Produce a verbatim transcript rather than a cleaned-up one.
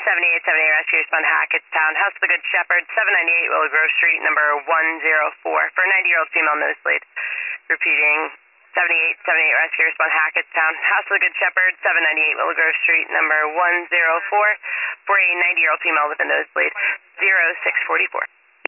seventy-eight seventy-eight rescue respond Hackettstown, House of the Good Shepherd, seven ninety-eight Willow Grove Street, number one oh four, for a ninety-year-old female nosebleed. Repeating, seventy-eight seventy-eight rescue respond Hackettstown, House of the Good Shepherd, seven ninety-eight Willow Grove Street, number one oh four, for a ninety-year-old female with a nosebleed, zero six forty-four.